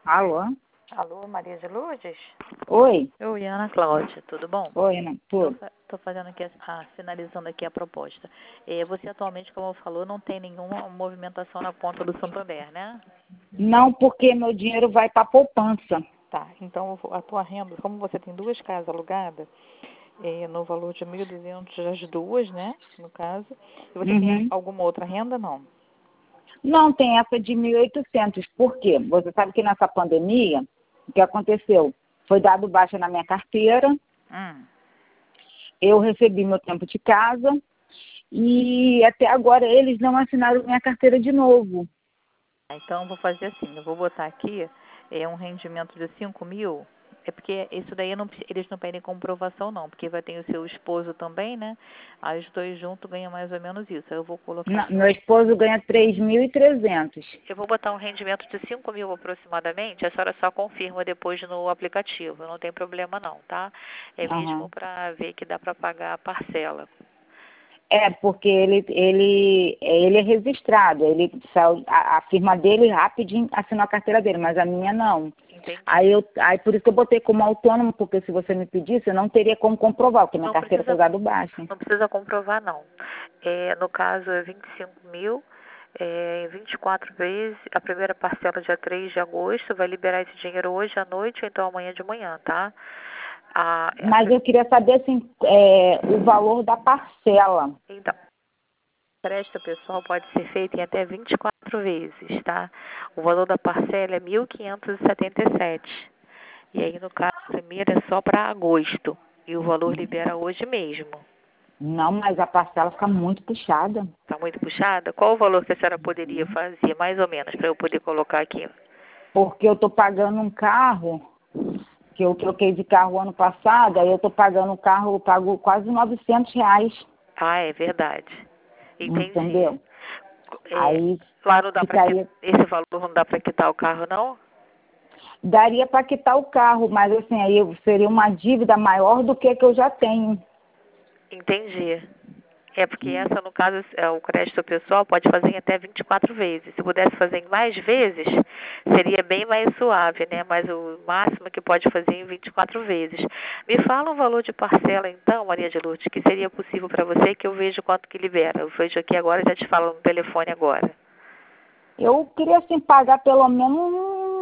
Alô? Alô, Maria de Lourdes? Oi? Oi, Ana Cláudia, tudo bom? Oi, Ana. Tudo. Tô fazendo aqui, finalizando aqui a proposta. Você atualmente, como falou, não tem nenhuma movimentação na conta do Santander, né? Não, porque meu dinheiro vai para poupança. Tá, então a tua renda, como você tem duas casas alugadas, no valor de 1.200 as duas, né, no caso, e você tem alguma outra renda, não? Não, tem essa de 1.800. Por quê? Você sabe que nessa pandemia, o que aconteceu? Foi dado baixa na minha carteira, eu recebi meu tempo de casa e até agora eles não assinaram minha carteira de novo. Então, eu vou fazer assim, eu vou botar aqui um rendimento de 5.000, porque isso daí eles não pedem comprovação não, porque vai ter o seu esposo também, né? Aí os dois juntos ganham mais ou menos isso. Aí eu vou colocar... Não, meu esposo ganha 3.300. Eu vou botar um rendimento de 5.000 aproximadamente, a senhora só confirma depois no aplicativo, não tem problema não, tá? É mesmo para ver que dá para pagar a parcela. É, porque ele é registrado, a firma dele rapidinho assinou a carteira dele, mas a minha não. Entendi. Aí por isso que eu botei como autônomo, porque se você me pedisse, eu não teria como comprovar, porque minha carteira foi dado baixa. Não precisa comprovar, não. No caso, é 25.000, 24 vezes, a primeira parcela dia 3 de agosto, vai liberar esse dinheiro hoje à noite ou então amanhã de manhã, tá? Mas eu queria saber, assim, o valor da parcela. Então, o crédito pessoal pode ser feito em até 24 vezes, tá? O valor da parcela é 1.577. E aí, no caso, a primeira é só para agosto. E o valor libera hoje mesmo. Não, mas a parcela fica muito puxada. Está muito puxada? Qual o valor que a senhora poderia fazer, mais ou menos, para eu poder colocar aqui? Porque eu estou pagando um carro, que eu troquei de carro ano passado, aí eu estou pagando o carro, eu pago quase R$900. Ah, é verdade. Entendi. Entendeu? Aí Lá não dá ficaria... esse valor não dá para quitar o carro, não? Daria para quitar o carro, mas assim, aí seria uma dívida maior do que eu já tenho. Entendi. É porque essa, no caso, o crédito pessoal pode fazer em até 24 vezes. Se pudesse fazer em mais vezes, seria bem mais suave, né? Mas o máximo que pode fazer em 24 vezes. Me fala um valor de parcela, então, Maria de Lourdes, que seria possível para você, que eu vejo quanto que libera. Eu vejo aqui agora e já te falo no telefone agora. Eu queria, assim, pagar pelo menos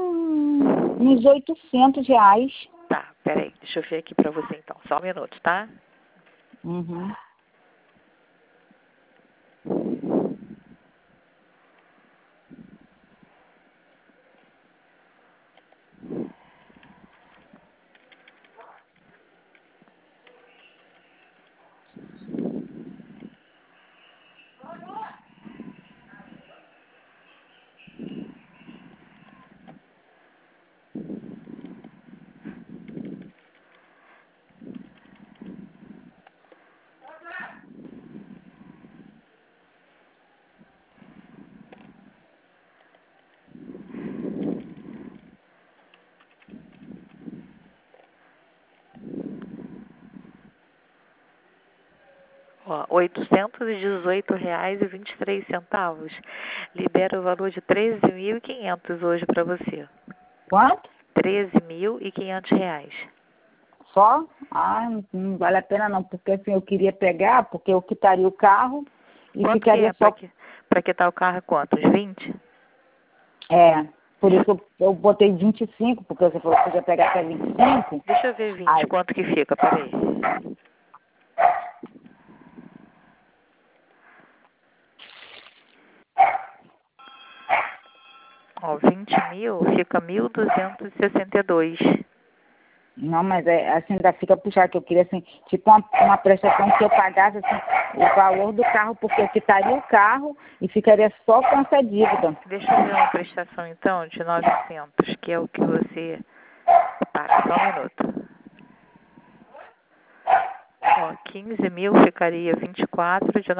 uns R$800. Tá, peraí. Deixa eu ver aqui para você, então. Só um minuto, tá? Uhum. Ó, R$818,23. Libera o valor de 13.500 hoje para você. Quanto? R$13.500. Só? Ah, não vale a pena não, porque assim, eu queria pegar, porque eu quitaria o carro e Quanto ficaria que é só... para quitar o carro? Quantos? 20? Por isso eu botei 25, porque você falou que podia pegar até 25. Deixa eu ver 20, Aí, quanto que fica, peraí. Ó, 20.000 fica 1.262. não, mas assim, ainda fica puxado, que eu queria, assim, tipo uma prestação que eu pagasse, assim, o valor do carro, porque eu quitaria o carro e ficaria só com essa dívida. Deixa eu ver uma prestação, então, de 900, que é o que você paga. Só um minuto. Ó, 15.000 ficaria 24 de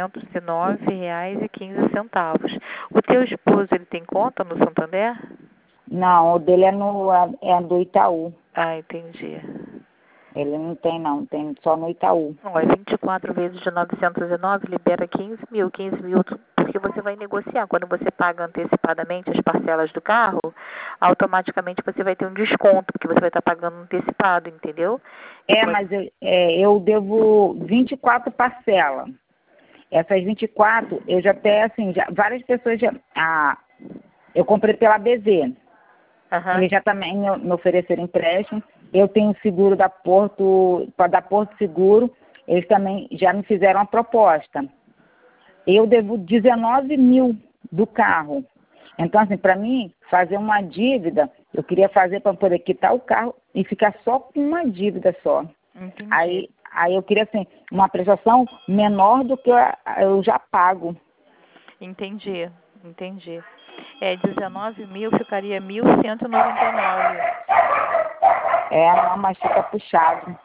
R$909,15. O teu esposo, ele tem conta no Santander? Não, o dele é do Itaú. Ah, entendi. Ele não tem, não, tem só no Itaú. Ó, 24 vezes de 909 libera 15.000. 15.000 por porque você vai negociar. Quando você paga antecipadamente as parcelas do carro, automaticamente você vai ter um desconto, porque você vai estar pagando antecipado, entendeu? Mas eu devo 24 parcelas. Essas 24, eu já até, assim, várias pessoas eu comprei pela BV. Eles já também me ofereceram empréstimo. Eu tenho seguro da Porto Seguro. Eles também já me fizeram uma proposta. Eu devo 19 mil do carro. Então, assim, para mim, fazer uma dívida, eu queria fazer para poder quitar o carro e ficar só com uma dívida só. Entendi. Aí eu queria, assim, uma prestação menor do que eu já pago. Entendi. 19 mil ficaria 1.199. Não, mas fica puxado.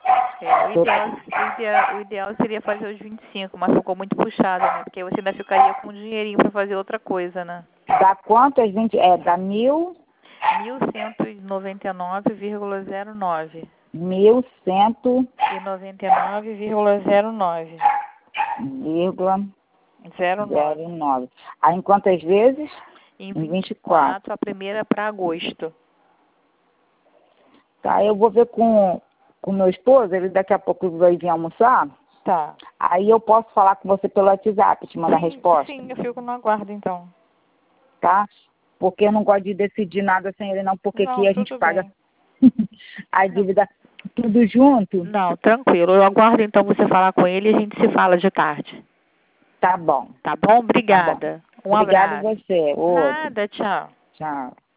O ideal seria fazer os 25, mas ficou muito puxado, né? Porque você ainda ficaria com um dinheirinho para fazer outra coisa, né? Dá quanto? Dá 1.199,09. 1.199,09. 09. Aí em quantas vezes? Em 24, a primeira para agosto. Tá, eu vou ver com meu esposo, ele daqui a pouco vai vir almoçar. Tá. Aí eu posso falar com você pelo WhatsApp, te mandar a resposta? Sim, eu fico no aguardo então. Tá? Porque eu não gosto de decidir nada sem ele não, porque aqui a gente paga a dívida tudo junto. Não, tranquilo. Eu aguardo então você falar com ele e a gente se fala de tarde. Tá bom. Tá bom? Obrigada. Tá bom. Obrigada a você. Nada, tchau. Tchau.